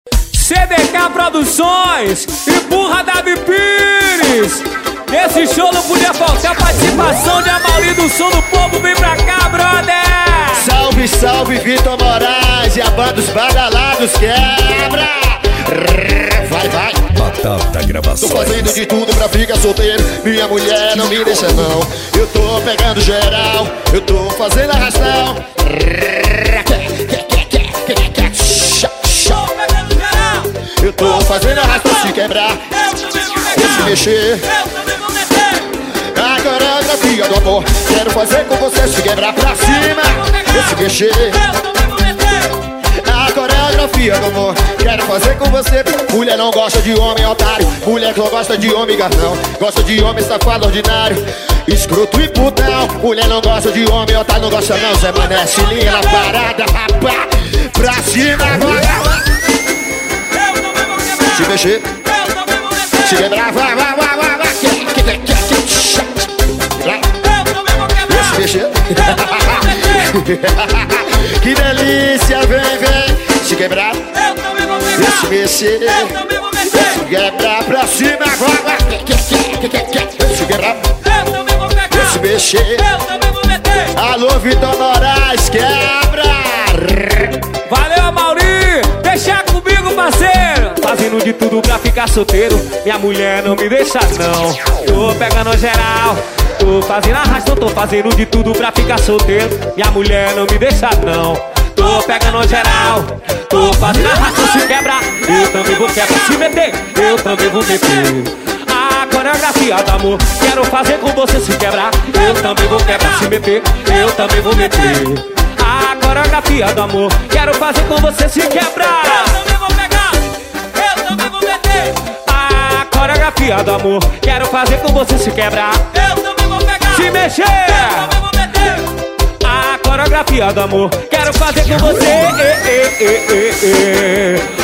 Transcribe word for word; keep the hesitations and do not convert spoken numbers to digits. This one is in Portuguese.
C D K Produções e Burra Davi Pires. Nesse show não podia faltar a participação de Amaury do Som do Povo. Vem pra cá, brother! Salve, salve, Vitor Moraes e a banda dos badalados quebra! Vai, vai! Batata Gravações. Tô fazendo de tudo pra ficar solteiro. Minha mulher não me deixa não. Eu tô pegando geral, eu tô fazendo arrastão. Eu tô fazendo arrastão. Se quebrar, eu se mexer. A coreografia do amor quero fazer com você. Se quebrar pra cima, eu se mexer. A coreografia do amor quero fazer com você. Mulher não gosta de homem otário, mulher só gosta de homem garrão. Gosta de homem safado ordinário, escroto e putão. Mulher não gosta de homem otário, não gosta não. Zé Mané, se liga na parada, rapá. Pra cima agora. Se mexer, se quebrar, vai, vai, vai, vai, vai. Se mexer. Que delícia, vem, vem. Se quebrar, se mexer. Se quebrar pra cima, vai, se quebrar, se mexer. Alô, Vitor Moraes, quebra. Valeu, Amaury! Deixa comigo, parceiro! Fazendo de tudo pra ficar solteiro. Minha mulher não me deixa não. Tô pegando geral, tô fazendo arrastão. Tô fazendo de tudo pra ficar solteiro. Minha mulher não me deixa não. Tô pegando geral, tô fazendo arrastão. Se quebrar, eu também vou quebrar. Se meter, eu também vou meter. A coreografia do amor quero fazer com você. Se quebrar, eu também vou quebrar. Se meter, eu também vou meter. A coreografia do amor quero fazer com você. Se quebrar, eu também vou pegar, eu também vou meter. A coreografia do amor quero fazer com você. Se quebrar, eu também vou pegar. Se mexer, eu também vou meter. A coreografia do amor quero fazer com você. E, e, e, e, e.